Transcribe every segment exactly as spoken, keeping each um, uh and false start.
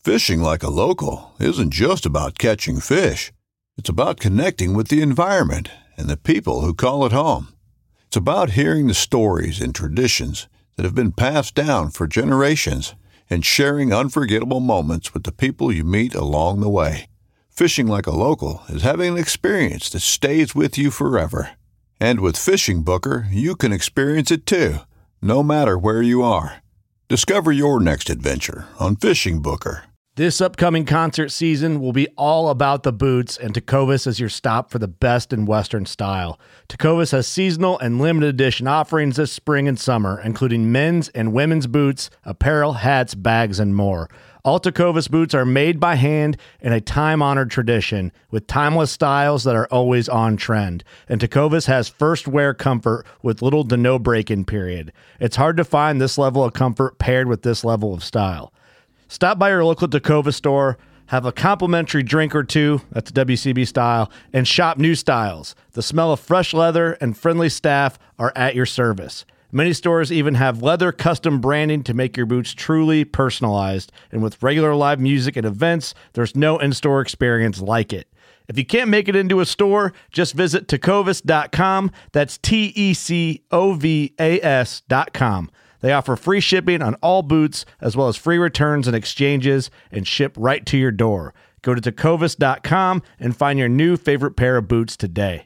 Fishing like a local isn't just about catching fish. It's about connecting with the environment and the people who call it home. It's about hearing the stories and traditions that have been passed down for generations and sharing unforgettable moments with the people you meet along the way. Fishing like a local is having an experience that stays with you forever. And with Fishing Booker, you can experience it too, no matter where you are. Discover your next adventure on Fishing Booker. This upcoming concert season will be all about the boots, and Tecovas is your stop for the best in Western style. Tecovas has seasonal and limited edition offerings this spring and summer, including men's and women's boots, apparel, hats, bags, and more. All Tecovas boots are made by hand in a time-honored tradition with timeless styles that are always on trend. And Tecovas has first wear comfort with little to no break-in period. It's hard to find this level of comfort paired with this level of style. Stop by your local Tecovas store, have a complimentary drink or two, that's W C B style, and shop new styles. The smell of fresh leather and friendly staff are at your service. Many stores even have leather custom branding to make your boots truly personalized. And with regular live music and events, there's no in-store experience like it. If you can't make it into a store, just visit tecovas dot com. That's T E C O V A S dot com. They offer free shipping on all boots, as well as free returns and exchanges, and ship right to your door. Go to tecovas dot com and find your new favorite pair of boots today.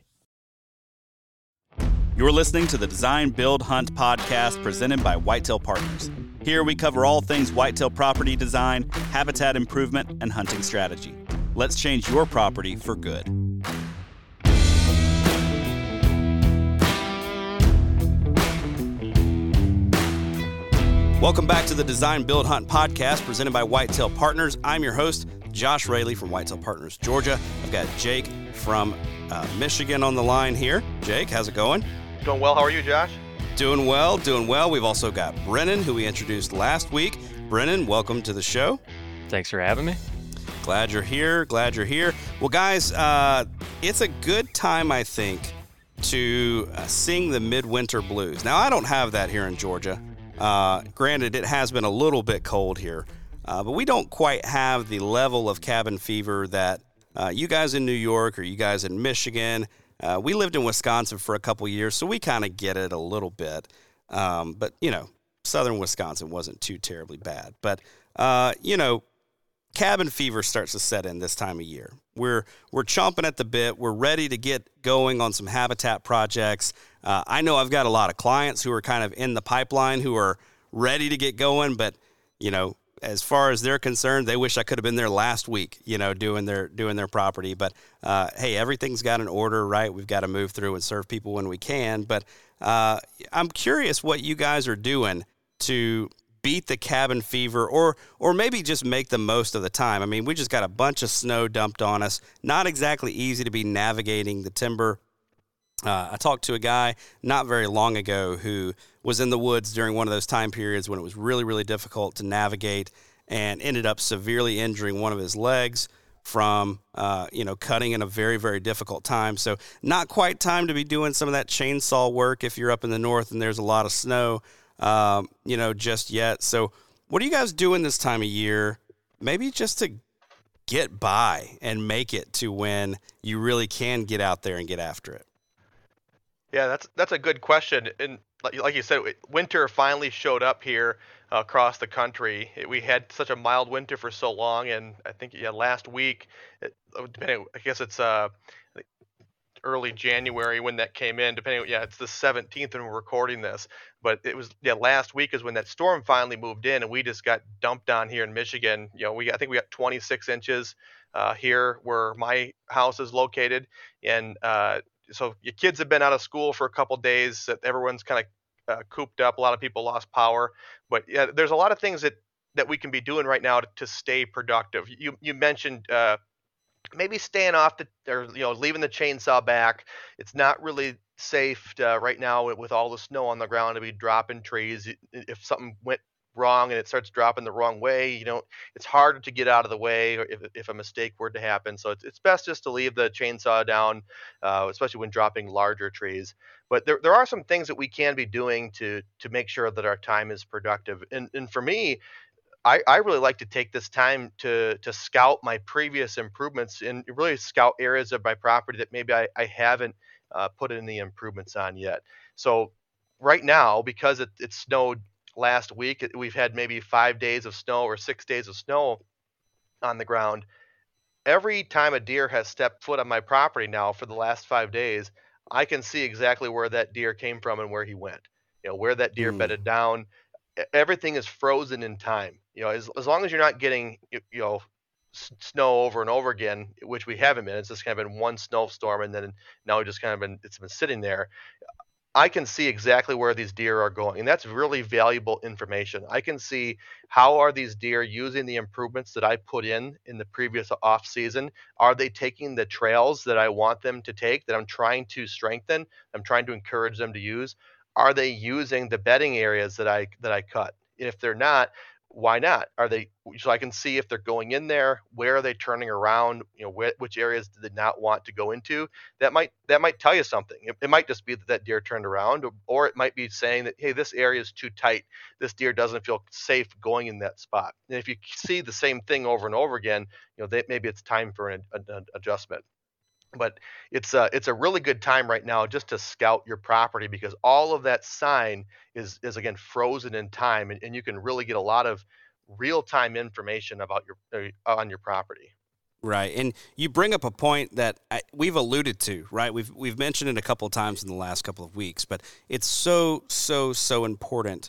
You're listening to the Design, Build, Hunt podcast presented by Whitetail Partners. Here we cover all things whitetail property design, habitat improvement, and hunting strategy. Let's change your property for good. Welcome back to the Design, Build, Hunt podcast presented by Whitetail Partners. I'm your host, Josh Raley from Whitetail Partners, Georgia. I've got Jake from uh, Michigan on the line here. Jake, how's it going? Doing well. How are you, Josh? Doing well, doing well. We've also got Brennan, who we introduced last week. Brennan, welcome to the show. Thanks for having me. Glad you're here. Glad you're here. Well, guys, uh, it's a good time, I think, to uh, sing the midwinter blues. Now, I don't have that here in Georgia. Uh, granted, it has been a little bit cold here, uh, but we don't quite have the level of cabin fever that uh, you guys in New York or you guys in Michigan. Uh, we lived in Wisconsin for a couple years, so we kind of get it a little bit. Um, but, you know, southern Wisconsin wasn't too terribly bad. But, uh, you know, cabin fever starts to set in this time of year. We're we're chomping at the bit. We're ready to get going on some habitat projects. Uh, I know I've got a lot of clients who are kind of in the pipeline who are ready to get going, but, you know, as far as they're concerned, they wish I could have been there last week, you know, doing their doing their property. But, uh, hey, everything's got an order, right? We've got to move through and serve people when we can. But uh, I'm curious what you guys are doing to beat the cabin fever, or or maybe just make the most of the time. I mean, we just got a bunch of snow dumped on us. Not exactly easy to be navigating the timber. Uh, I talked to a guy not very long ago who was in the woods during one of those time periods when it was really, really difficult to navigate and ended up severely injuring one of his legs from, uh, you know, cutting in a very, very difficult time. So not quite time to be doing some of that chainsaw work if you're up in the north and there's a lot of snow. Um, you know, just yet. So what are you guys doing this time of year? Maybe just to get by and make it to when you really can get out there and get after it. Yeah, that's that's a good question. And like, like you said, winter finally showed up here uh, across the country. It, we had such a mild winter for so long, and I think yeah, last week, it, depending, I guess it's uh, early January when that came in. Depending, yeah, it's the seventeenth when we're recording this. But it was yeah, last week is when that storm finally moved in, and we just got dumped on here in Michigan. You know, we I think we got twenty-six inches uh, here where my house is located, and uh, so your kids have been out of school for a couple days. Everyone's kind of uh, cooped up. A lot of people lost power, but yeah, there's a lot of things that that we can be doing right now to, to stay productive. You you mentioned. Uh, maybe staying off the, or, you know, leaving the chainsaw back. It's not really safe uh, right now with all the snow on the ground to be dropping trees. If something went wrong and it starts dropping the wrong way, you know, it's harder to get out of the way if, if a mistake were to happen. So it's, it's best just to leave the chainsaw down, uh, especially when dropping larger trees. But there, there are some things that we can be doing to, to make sure that our time is productive. And, and for me, I, I really like to take this time to to scout my previous improvements and really scout areas of my property that maybe I, I haven't uh, put in the improvements on yet. So right now, because it, it snowed last week, it- we've had maybe five days of snow or six days of snow on the ground. Every time a deer has stepped foot on my property now for the last five days, I can see exactly where that deer came from and where he went. You know, where that deer Mm. bedded down. E- Everything is frozen in time. You know, as as long as you're not getting y- you know s- snow over and over again, which we haven't been. It's just kind of been one snowstorm, and then now we just kind of been it's been sitting there. I can see exactly where these deer are going, and that's really valuable information. I can see how are these deer using the improvements that I put in in the previous off season. Are they taking the trails that I want them to take, that I'm trying to strengthen, I'm trying to encourage them to use? Are they using the bedding areas that I that I cut? If they're not, why not? Are they, so I can see if they're going in there, where are they turning around, you know, wh- which areas do they not want to go into? That might that might tell you something. It, it might just be that that deer turned around, or, or it might be saying that, hey, this area is too tight. This deer doesn't feel safe going in that spot. And if you see the same thing over and over again, you know, that maybe it's time for an, an, an adjustment. But it's a it's a really good time right now just to scout your property, because all of that sign is is again frozen in time, and, and you can really get a lot of real time information about your uh, on your property. Right, and you bring up a point that I, we've alluded to, right? We've we've mentioned it a couple of times in the last couple of weeks, but it's so so so important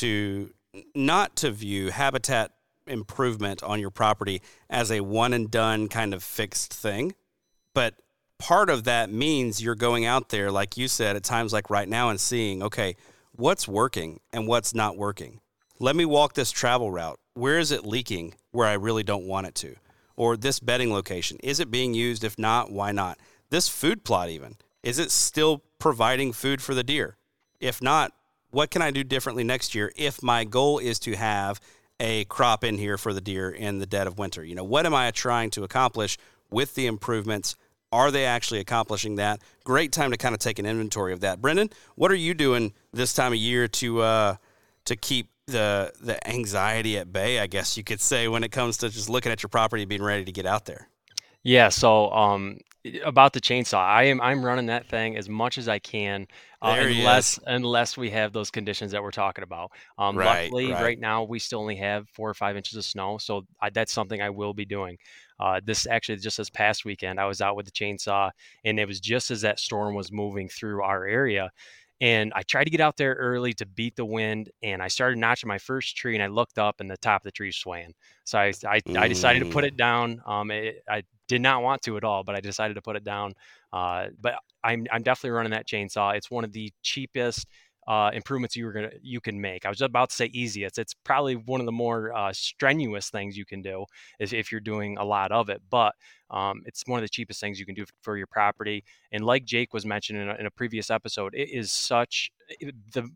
to not to view habitat improvement on your property as a one and done kind of fixed thing, but part of that means you're going out there, like you said, at times like right now, and seeing, okay, what's working and what's not working. Let me walk this travel route. Where is it leaking where I really don't want it to? Or this bedding location, is it being used? If not, why not? This food plot even, is it still providing food for the deer? If not, what can I do differently next year if my goal is to have a crop in here for the deer in the dead of winter? You know, what am I trying to accomplish with the improvements? Are they actually accomplishing that? Great time to kind of take an inventory of that. Brendan, what are you doing this time of year to uh, to keep the the anxiety at bay, I guess you could say, when it comes to just looking at your property and being ready to get out there? Yeah, so um about the chainsaw, I am I'm running that thing as much as I can, uh, There he is. unless unless we have those conditions that we're talking about. Um, Right, luckily, right. right now we still only have four or five inches of snow, so I, that's something I will be doing. Uh, this actually just this past weekend, I was out with the chainsaw, and it was just as that storm was moving through our area. And I tried to get out there early to beat the wind, and I started notching my first tree, and I looked up, and the top of the tree was swaying. So I, I, I decided to put Mm. it down. Um, it, I did not want to at all, but I decided to put it down. Uh, but I'm I'm definitely running that chainsaw. It's one of the cheapest uh, improvements you were gonna you can make. I was about to say easiest. It's probably one of the more uh, strenuous things you can do if, if you're doing a lot of it. But um, it's one of the cheapest things you can do for your property. And like Jake was mentioning in a, in a previous episode, it is such it, the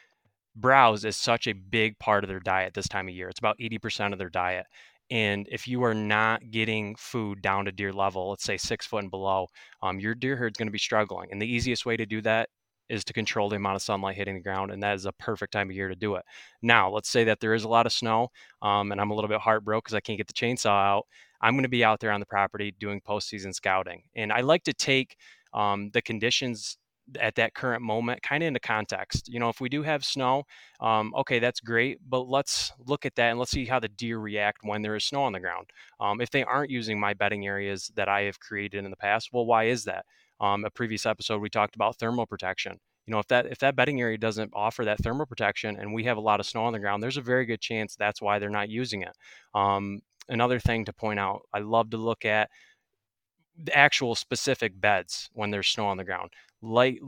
browse is such a big part of their diet this time of year. It's about eighty percent of their diet. And if you are not getting food down to deer level, let's say six foot and below, um, your deer herd's going to be struggling. And the easiest way to do that is to control the amount of sunlight hitting the ground. And that is a perfect time of year to do it. Now, let's say that there is a lot of snow, um, and I'm a little bit heartbroken because I can't get the chainsaw out. I'm going to be out there on the property doing postseason scouting. And I like to take um, the conditions at that current moment kind of into context. You know, if we do have snow, um, okay, that's great, but let's look at that and let's see how the deer react when there is snow on the ground. Um, if they aren't using my bedding areas that I have created in the past, well, why is that? Um, a previous episode we talked about thermal protection. You know, if that if that bedding area doesn't offer that thermal protection and we have a lot of snow on the ground, there's a very good chance that's why they're not using it. Um, another thing to point out, I love to look at the actual specific beds when there's snow on the ground. Like,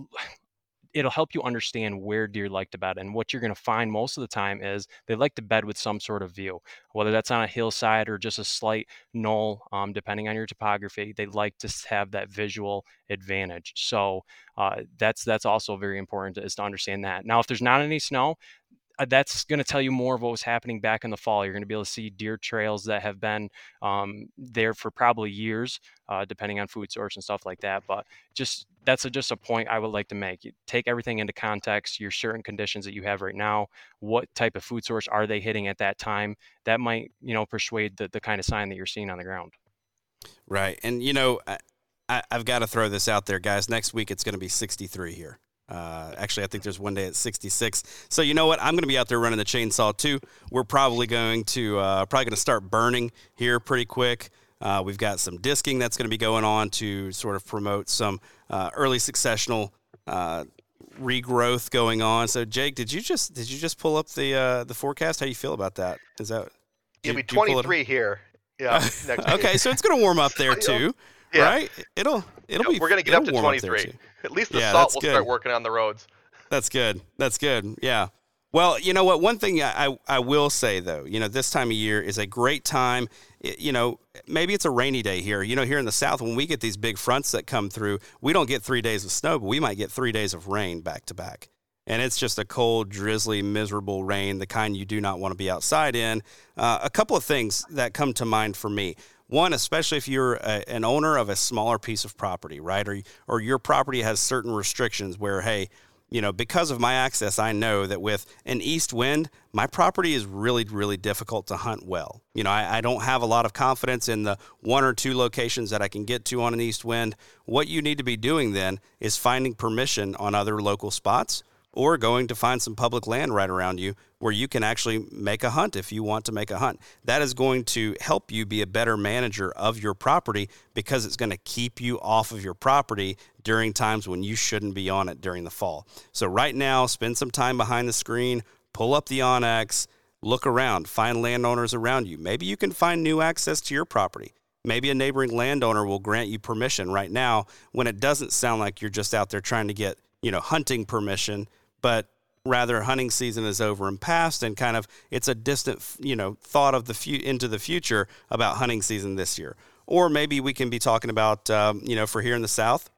it'll help you understand where deer like to bed. And what you're going to find most of the time is they like to bed with some sort of view, whether that's on a hillside or just a slight knoll, um, depending on your topography. They like to have that visual advantage. So uh, that's that's also very important to, is to understand that. Now, if there's not any snow, that's going to tell you more of what was happening back in the fall. You're going to be able to see deer trails that have been um, there for probably years, uh, depending on food source and stuff like that. But just that's a, just a point I would like to make. You take everything into context, your certain conditions that you have right now. What type of food source are they hitting at that time? That might, you know, persuade the, the kind of sign that you're seeing on the ground. Right. And, you know, I, I, I've got to throw this out there, guys. Next week, it's going to be sixty-three here. Uh, actually, I think there's one day at sixty-six. So you know what? I'm going to be out there running the chainsaw too. We're probably going to uh, probably going to start burning here pretty quick. Uh, we've got some disking that's going to be going on to sort of promote some uh, early successional uh, regrowth going on. So Jake, did you just did you just pull up the uh, the forecast? How do you feel about that? Is that it'll be twenty-three here? Yeah. Next okay, so it's going to warm up there too. Yeah. Right? It'll it'll yeah, be. We're gonna get up to twenty-three. At least the yeah, salt will good. start working on the roads. That's good. That's good. Yeah. Well, you know what? One thing I, I will say though, you know, this time of year is a great time. It, you know, maybe it's a rainy day here. You know, here in the South, when we get these big fronts that come through, we don't get three days of snow, but we might get three days of rain back to back. And it's just a cold, drizzly, miserable rain, the kind you do not want to be outside in. Uh, a couple of things that come to mind for me. One, especially if you're a, an owner of a smaller piece of property, right? Or, or your property has certain restrictions where, hey, you know, because of my access, I know that with an east wind, my property is really, really difficult to hunt well. You know, I, I don't have a lot of confidence in the one or two locations that I can get to on an east wind. What you need to be doing then is finding permission on other local spots, or going to find some public land right around you where you can actually make a hunt if you want to make a hunt. That is going to help you be a better manager of your property, because it's going to keep you off of your property during times when you shouldn't be on it during the fall. So right now, spend some time behind the screen, pull up the OnX, look around, find landowners around you. Maybe you can find new access to your property. Maybe a neighboring landowner will grant you permission right now when it doesn't sound like you're just out there trying to get, you know, hunting permission, but rather hunting season is over and past, and kind of it's a distant, you know, thought of the fu- into the future about hunting season this year. Or maybe we can be talking about, um, you know, for here in the South,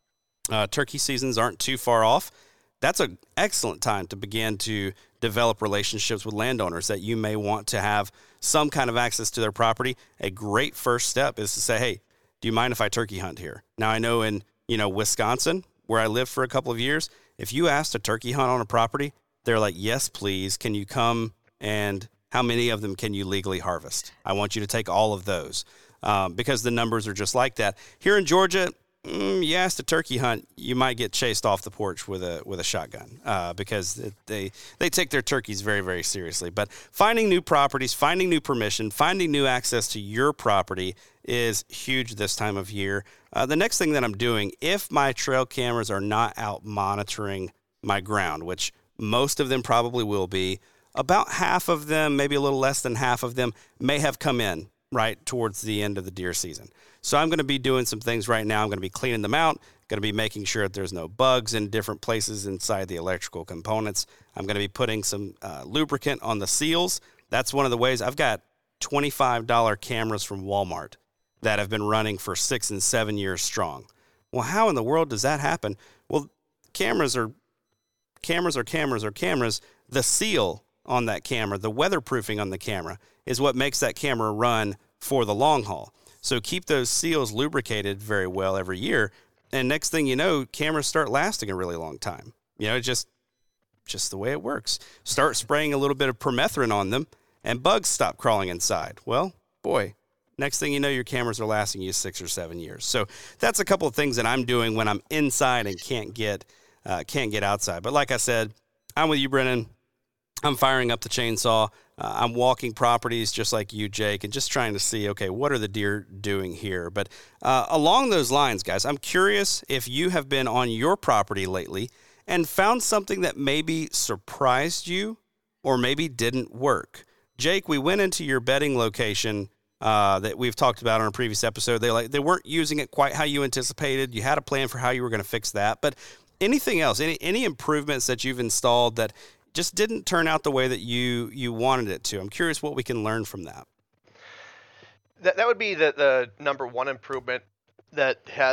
uh, turkey seasons aren't too far off. That's an excellent time to begin to develop relationships with landowners that you may want to have some kind of access to their property. A great first step is to say, hey, do you mind if I turkey hunt here? Now, I know in, you know, Wisconsin, where I lived for a couple of years, if you asked to turkey hunt on a property, they're like, yes, please. Can you come, and how many of them can you legally harvest? I want you to take all of those, um, because the numbers are just like that. Here in Georgia, mm, you ask to turkey hunt, you might get chased off the porch with a with a shotgun, uh, because it, they they take their turkeys very, very seriously. But finding new properties, finding new permission, finding new access to your property is huge this time of year. Uh, the next thing that I'm doing, if my trail cameras are not out monitoring my ground, which most of them probably will be, about half of them, maybe a little less than half of them, may have come in right towards the end of the deer season. So I'm going to be doing some things right now. I'm going to be cleaning them out, going to be making sure that there's no bugs in different places inside the electrical components. I'm going to be putting some uh, lubricant on the seals. That's one of the ways. I've got twenty-five dollars cameras from Walmart that have been running for six and seven years strong. Well, how in the world does that happen? Well, cameras are cameras are cameras are cameras. The seal on that camera, the weatherproofing on the camera, is what makes that camera run for the long haul. So keep those seals lubricated very well every year, and next thing you know, cameras start lasting a really long time. You know, just just the way it works. Start spraying a little bit of permethrin on them, and bugs stop crawling inside. Well, boy, next thing you know, your cameras are lasting you six or seven years. So that's a couple of things that I'm doing when I'm inside and can't get uh, can't get outside. But like I said, I'm with you, Brennan. I'm firing up the chainsaw. Uh, I'm walking properties just like you, Jake, and just trying to see, okay, what are the deer doing here? But uh, along those lines, guys, I'm curious if you have been on your property lately and found something that maybe surprised you or maybe didn't work. Jake, we went into your bedding location uh, that we've talked about on a previous episode. They like they weren't using it quite how you anticipated. You had a plan for how you were going to fix that. But anything else, any any improvements that you've installed that just didn't turn out the way that you you wanted it to? I'm curious what we can learn from that. That that would be the, the number one improvement that hasn't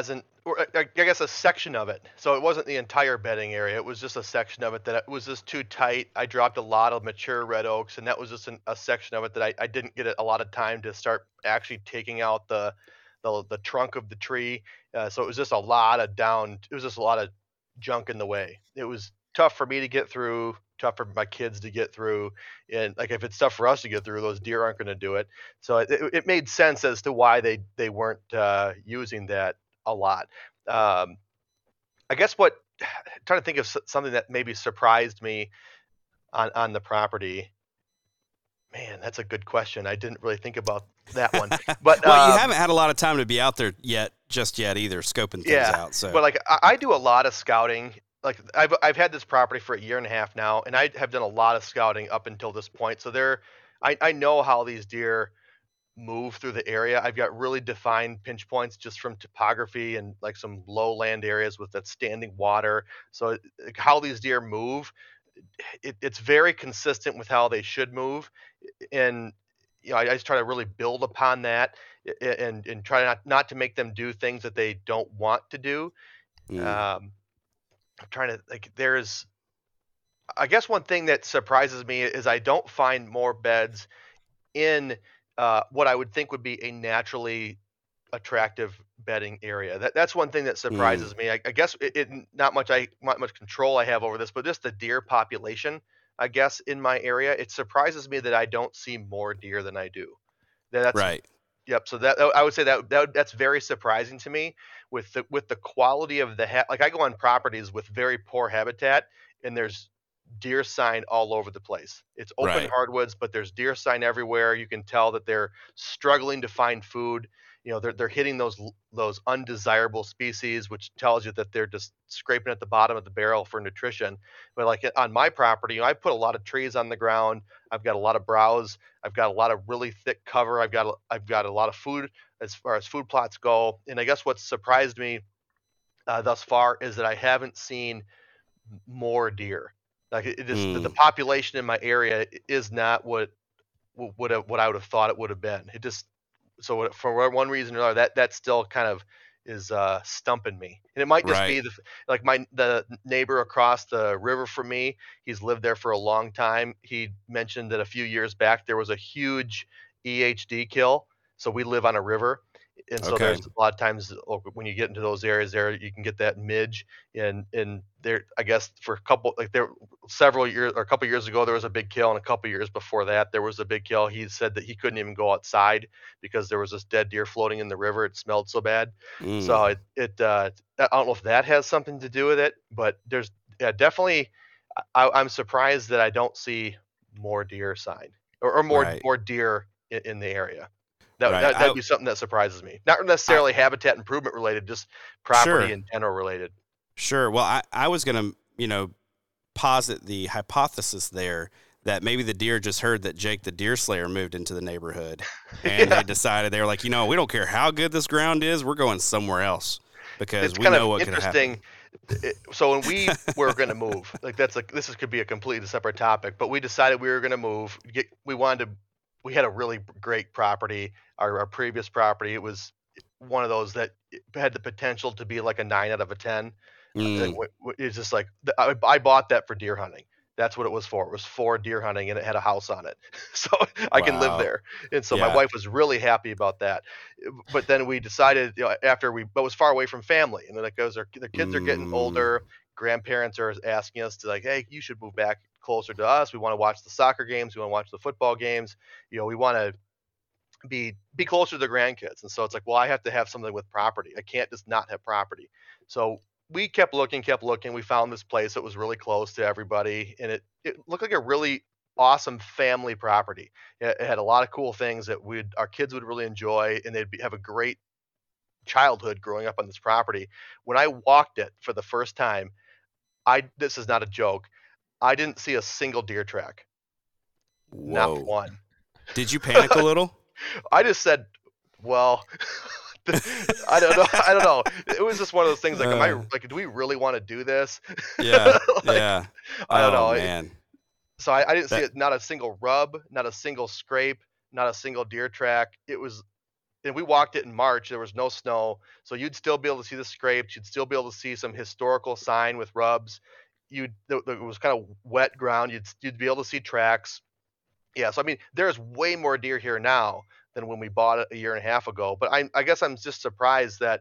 or I I guess a section of it. So it wasn't the entire bedding area. It was just a section of it that it was just too tight. I dropped a lot of mature red oaks, and that was just an, a section of it that I, I didn't get a lot of time to start actually taking out the the, the trunk of the tree. Uh, so it was just a lot of down. It was just a lot of junk in the way. It was tough for me to get through, tough for my kids to get through, and like if it's tough for us to get through, those deer aren't going to do it. So it, it made sense as to why they they weren't uh, using that a lot. Um, I guess what trying to think of something that maybe surprised me on on the property. Man, that's a good question. I didn't really think about that one. But well, you um, haven't had a lot of time to be out there yet, just yet either, scoping things yeah, out. So, but like I, I do a lot of scouting. Like I've I've had this property for a year and a half now, and I have done a lot of scouting up until this point. So there, I I know how these deer move through the area. I've got really defined pinch points just from topography and like some lowland areas with that standing water. So like, how these deer move, it, it's very consistent with how they should move, and you know I, I just try to really build upon that, and and try not not to make them do things that they don't want to do. mm, Um, I'm trying to like there's I guess one thing that surprises me is I don't find more beds in uh, what I would think would be a naturally attractive bedding area. That that's one thing that surprises me. I, I guess it, it not much I not much control I have over this, but just the deer population, I guess in my area, it surprises me that I don't see more deer than I do. That's right. Yep. So that I would say that, that that's very surprising to me with the with the quality of the ha- like I go on properties with very poor habitat, and there's deer sign all over the place. It's open Right. hardwoods, but there's deer sign everywhere. You can tell that they're struggling to find food. You know, they're they're hitting those those undesirable species, which tells you that they're just scraping at the bottom of the barrel for nutrition. But like on my property, you know, I put a lot of trees on the ground. I've got a lot of browse. I've got a lot of really thick cover. I've got a, I've got a lot of food as far as food plots go. And I guess what's surprised me uh, thus far is that I haven't seen more deer. Like it is the, the Mm, population in my area is not what what what I would have thought it would have been. It just so what- for one reason or another, that that still kind of is uh, stumping me. And it might just right. be the like my the neighbor across the river from me. He's lived there for a long time. He mentioned that a few years back there was a huge E H D kill. So we live on a river, and so Okay. there's a lot of times uh, when you get into those areas there, you can get that midge, and and there I guess for a couple like there several years or a couple years ago there was a big kill, and a couple years before that there was a big kill. He said that he couldn't even go outside because there was this dead deer floating in the river. It smelled so bad. So Mm, it it uh, I don't know if that has something to do with it, but there's yeah, definitely I, I'm surprised that I don't see more deer sign or, or more right. more deer in, in the area. That, Right. that I, that'd be something that surprises me. Not I necessarily habitat improvement related, just property sure. in general related. Sure. Well, I, I was going to, you know, posit the hypothesis there that maybe the deer just heard that Jake the Deer Slayer moved into the neighborhood, and Yeah, they decided they were like, you know, we don't care how good this ground is, we're going somewhere else because it's we kind know of what could happen. interesting. It- so when we were going to move, like that's like this is, could be a completely separate topic, but we decided we were going to move. Get, we wanted to. We had a really great property. Our, our previous property, it was one of those that had the potential to be like a nine out of a ten. Like, Mm, wh- wh- It's just like the- I, I bought that for deer hunting. That's what it was for. It was for deer hunting, and it had a house on it, so I can live wow. there. And so my Yeah. wife was really happy about that. But then we decided, you know, after we, but it was far away from family, and then it goes, our the kids are getting Mm, older. Grandparents are asking us to like, hey, you should move back closer to us. We want to watch the soccer games. We want to watch the football games. You know, we want to be be closer to the grandkids. And so it's like, well, I have to have something with property. I can't just not have property. So we kept looking, kept looking. We found this place that was really close to everybody, and it it looked like a really awesome family property. It, it had a lot of cool things that would our kids would really enjoy, and they'd be, have a great childhood growing up on this property. When I walked it for the first time, I this is not a joke. I didn't see a single deer track, not whoa. one. Did you panic a little? I just said, well, I don't know. I don't know. It was just one of those things like, am I Uh, like, do we really want to do this? yeah. Like, Yeah. I don't Oh know. It, man. so I, I didn't see That it, not a single rub, not a single scrape, not a single deer track. It was and we walked it in March. There was no snow, so you'd still be able to see the scrapes. You'd still be able to see some historical sign with rubs. You it was kind of wet ground. You'd you'd be able to see tracks. Yeah, so I mean, there's way more deer here now than when we bought it a year and a half ago. But I I guess I'm just surprised that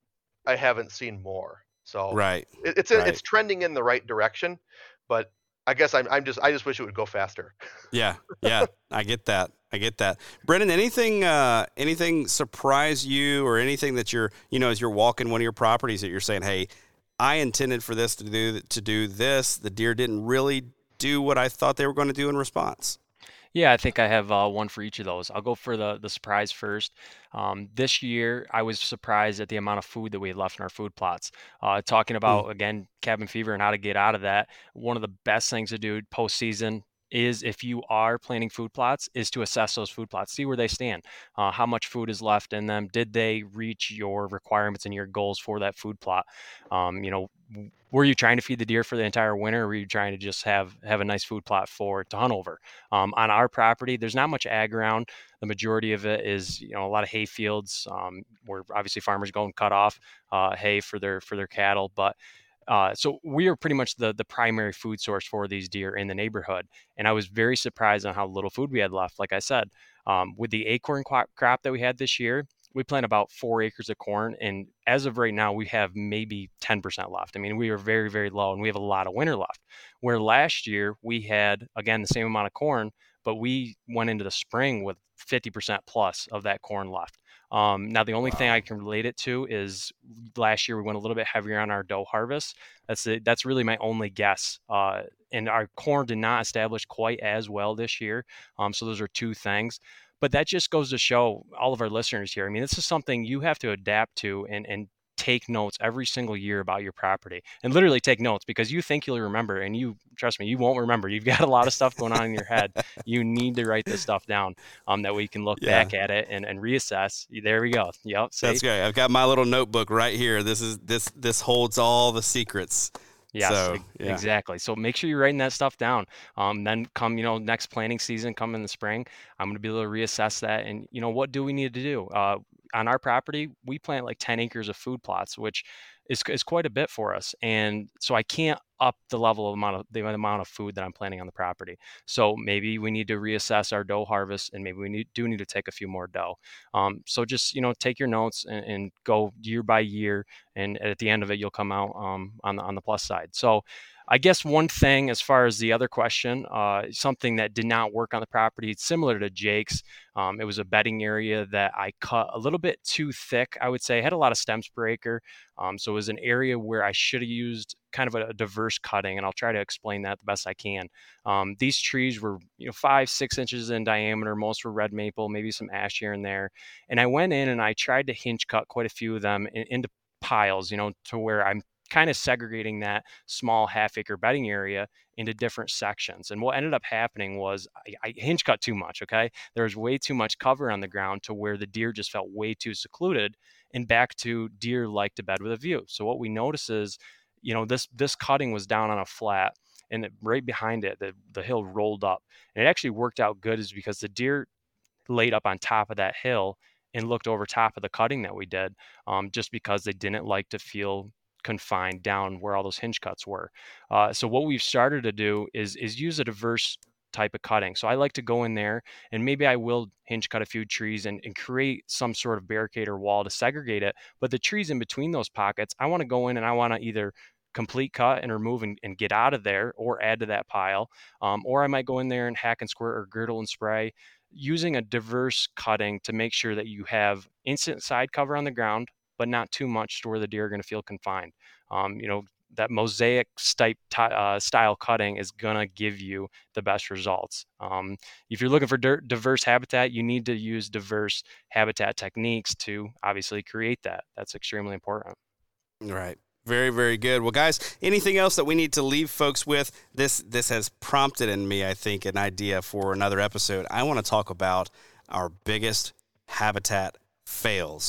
I haven't seen more. So Right. it, it's Right. it's trending in the right direction, but I guess I'm I'm just I just wish it would go faster. Yeah, yeah, I get that. I get that. Brendan, anything uh, anything surprise you, or anything that you're, you know, as you're walking one of your properties that you're saying, hey, I intended for this to do to do this. The deer didn't really do what I thought they were going to do in response. Yeah, I think I have uh, one for each of those. I'll go for the the surprise first. Um, this year, I was surprised at the amount of food that we had left in our food plots. Uh, talking about, again, cabin fever and how to get out of that, one of the best things to do postseason is, if you are planning food plots, is to assess those food plots, see where they stand, uh, how much food is left in them, did they reach your requirements and your goals for that food plot. Um, you know, w- were you trying to feed the deer for the entire winter, or were you trying to just have have a nice food plot for to hunt over? Um, on our property, there's not much ag around. The majority of it is, you know, a lot of hay fields, um, where obviously farmers go and cut off uh, hay for their for their cattle, but uh, so we are pretty much the the primary food source for these deer in the neighborhood. And I was very surprised on how little food we had left. Like I said, um, with the acorn crop that we had this year, we plant about four acres of corn. And as of right now, we have maybe ten percent left. I mean, we are very, very low, and we have a lot of winter left. Where last year we had, again, the same amount of corn, but we went into the spring with fifty percent plus of that corn left. Um, now, the only wow. thing I can relate it to is last year we went a little bit heavier on our doe harvest. That's it. That's really my only guess. Uh, and our corn did not establish quite as well this year. Um, so those are two things. But that just goes to show all of our listeners here. I mean, this is something you have to adapt to and, and take notes every single year about your property, and literally take notes, because you think you'll remember, and you, trust me, you won't remember. You've got a lot of stuff going on in your head. You need to write this stuff down, um, that way you can look yeah. back at it and, and reassess. There we go. Yep. See? That's great. I've got my little notebook right here. This is, this, this holds all the secrets. Yes, so, yeah. exactly. So make sure you're writing that stuff down. Um, then come, you know, next planting season, come in the spring, I'm going to be able to reassess that. And, you know, what do we need to do? Uh, on our property, we plant like ten acres of food plots, which is, is quite a bit for us. And so I can't up the level of amount of the amount of food that I'm planting on the property. So maybe we need to reassess our doe harvest, and maybe we need, do need to take a few more doe. Um, so just, you know, take your notes and, and go year by year. And at the end of it, you'll come out um, on the on the plus side. So I guess one thing, as far as the other question, uh, something that did not work on the property, similar to Jake's, um, it was a bedding area that I cut a little bit too thick, I would say. It had a lot of stems per acre. Um, so it was an area where I should have used kind of a, a diverse cutting, and I'll try to explain that the best I can. Um, these trees were, you know, five, six inches in diameter. Most were red maple, maybe some ash here and there. And I went in and I tried to hinge cut quite a few of them in, into piles, you know, to where I'm kind of segregating that small half acre bedding area into different sections. And what ended up happening was I, I hinge cut too much. Okay. There was way too much cover on the ground to where the deer just felt way too secluded, and back to deer like to bed with a view. So what we notice is, you know, this, this cutting was down on a flat, and it, right behind it, the, the hill rolled up, and it actually worked out good, is because the deer laid up on top of that hill and looked over top of the cutting that we did, um, just because they didn't like to feel confined down where all those hinge cuts were. Uh, so what we've started to do is is use a diverse type of cutting. So I like to go in there, and maybe I will hinge cut a few trees and, and create some sort of barricade or wall to segregate it. But the trees in between those pockets, I want to go in and I want to either complete cut and remove and, and get out of there, or add to that pile. Um, or I might go in there and hack and squirt or girdle and spray, using a diverse cutting to make sure that you have instant side cover on the ground, but not too much to where the deer are going to feel confined. Um, you know, that mosaic type uh, style cutting is going to give you the best results. Um, if you're looking for dirt, diverse habitat, you need to use diverse habitat techniques to obviously create that. That's extremely important. Right. Very, very good. Well, guys, anything else that we need to leave folks with? This this has prompted in me, I think, an idea for another episode. I want to talk about our biggest habitat fails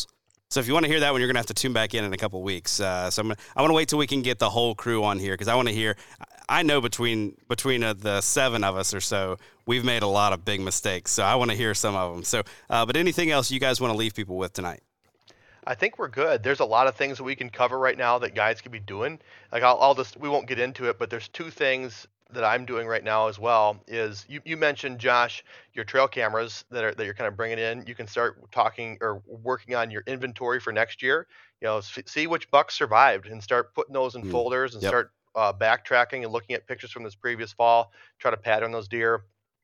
So if you want to hear that one, you're going to have to tune back in in a couple weeks. Uh, so I'm gonna, I want to wait till we can get the whole crew on here because I want to hear. I know between between uh, the seven of us or so, we've made a lot of big mistakes. So I want to hear some of them. So, uh, but anything else you guys want to leave people with tonight? I think we're good. There's a lot of things that we can cover right now that guys could be doing. Like I'll, I'll just we won't get into it, but there's two things that I'm doing right now as well. Is you, you mentioned, Josh, your trail cameras that are that you're kind of bringing in. You can start talking or working on your inventory for next year. You know, see which bucks survived and start putting those in mm. folders and yep. start uh, backtracking and looking at pictures from this previous fall. Try to pattern those deer.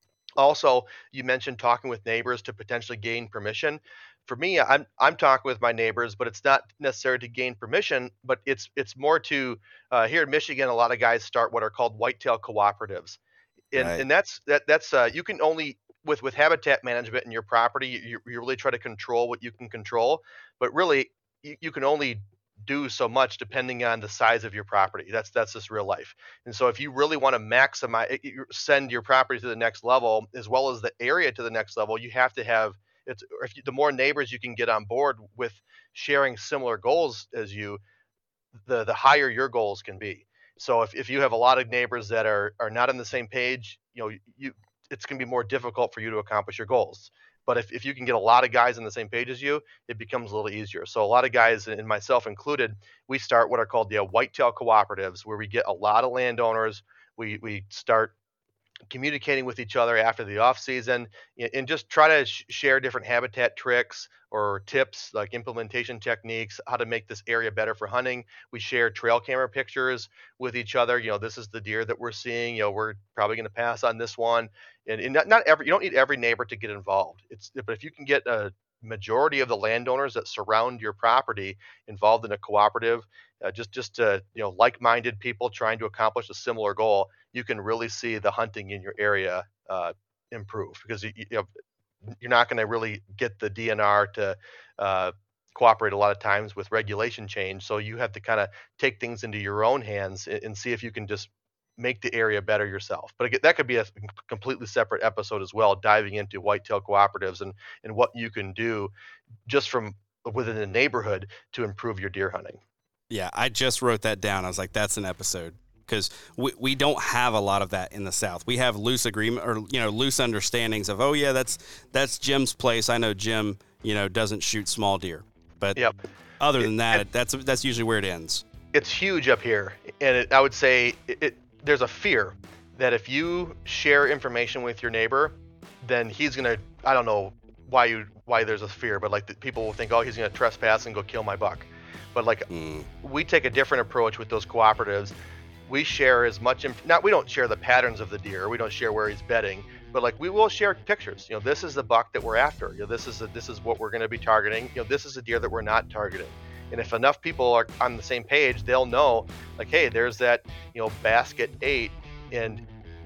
Also, you mentioned talking with neighbors to potentially gain permission. For me, I'm I'm talking with my neighbors, but it's not necessary to gain permission, but it's it's more to uh, here in Michigan, a lot of guys start what are called whitetail cooperatives, and right. and that's that that's uh, you can only with with habitat management in your property, you, you really try to control what you can control, but really you, you can only do so much depending on the size of your property. That's that's just real life. And so if you really want to maximize, send your property to the next level as well as the area to the next level, you have to have It's if you, the more neighbors you can get on board with sharing similar goals as you, the the higher your goals can be. So if, if you have a lot of neighbors that are are not on the same page, you know, you it's going to be more difficult for you to accomplish your goals. But if, if you can get a lot of guys on the same page as you, it becomes a little easier. So a lot of guys, and myself included, we start what are called the uh, whitetail cooperatives, where we get a lot of landowners. We we start communicating with each other after the off season and just try to sh- share different habitat tricks or tips like implementation techniques, how to make this area better for hunting. We share trail camera pictures with each other. You know, this is the deer that we're seeing, you know, we're probably going to pass on this one. And, and not, not every, you don't need every neighbor to get involved. It's, but if you can get a majority of the landowners that surround your property involved in a cooperative, uh, just just uh, you know, like-minded people trying to accomplish a similar goal, you can really see the hunting in your area uh, improve because you, you know, you're not going to really get the D N R to uh, cooperate a lot of times with regulation change. So you have to kind of take things into your own hands and, and see if you can just make the area better yourself. But again, that could be a completely separate episode as well, diving into whitetail cooperatives and, and what you can do just from within the neighborhood to improve your deer hunting. Yeah, I just wrote that down. I was like, that's an episode. Because we, we don't have a lot of that in the South. We have loose agreement or, you know, loose understandings of, oh, yeah, that's that's Jim's place. I know Jim, you know, doesn't shoot small deer. But yep. other than that, it, that's that's usually where it ends. It's huge up here. And it, I would say it, it, there's a fear that if you share information with your neighbor, then he's going to, I don't know why you why there's a fear, but like the, people will think, oh, he's going to trespass and go kill my buck. But like mm. we take a different approach with those cooperatives. We share as much, inf- not we don't share the patterns of the deer. We don't share where he's bedding, but like we will share pictures. You know, this is the buck that we're after. You know, this is a, this is what we're going to be targeting. You know, this is a deer that we're not targeting. And if enough people are on the same page, they'll know, like, hey, there's that, you know, basket eight. And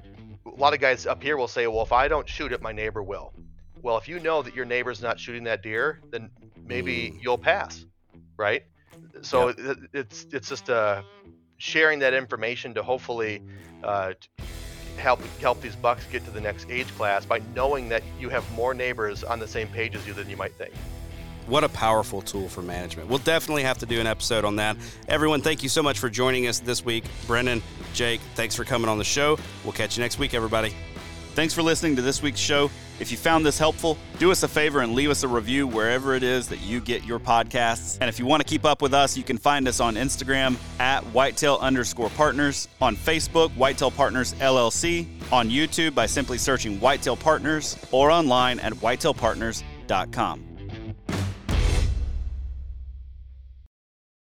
a lot of guys up here will say, well, if I don't shoot it, my neighbor will. Well, if you know that your neighbor's not shooting that deer, then maybe mm. you'll pass, right? So yep. it, it's it's just a sharing that information to hopefully uh, help help these bucks get to the next age class by knowing that you have more neighbors on the same page as you than you might think. What a powerful tool for management. We'll definitely have to do an episode on that. Everyone, thank you so much for joining us this week. Brennan, Jake, thanks for coming on the show. We'll catch you next week, everybody. Thanks for listening to this week's show. If you found this helpful, do us a favor and leave us a review wherever it is that you get your podcasts. And if you want to keep up with us, you can find us on Instagram at whitetail underscore partners, on Facebook, Whitetail Partners L L C, on YouTube by simply searching Whitetail Partners, or online at whitetail partners dot com.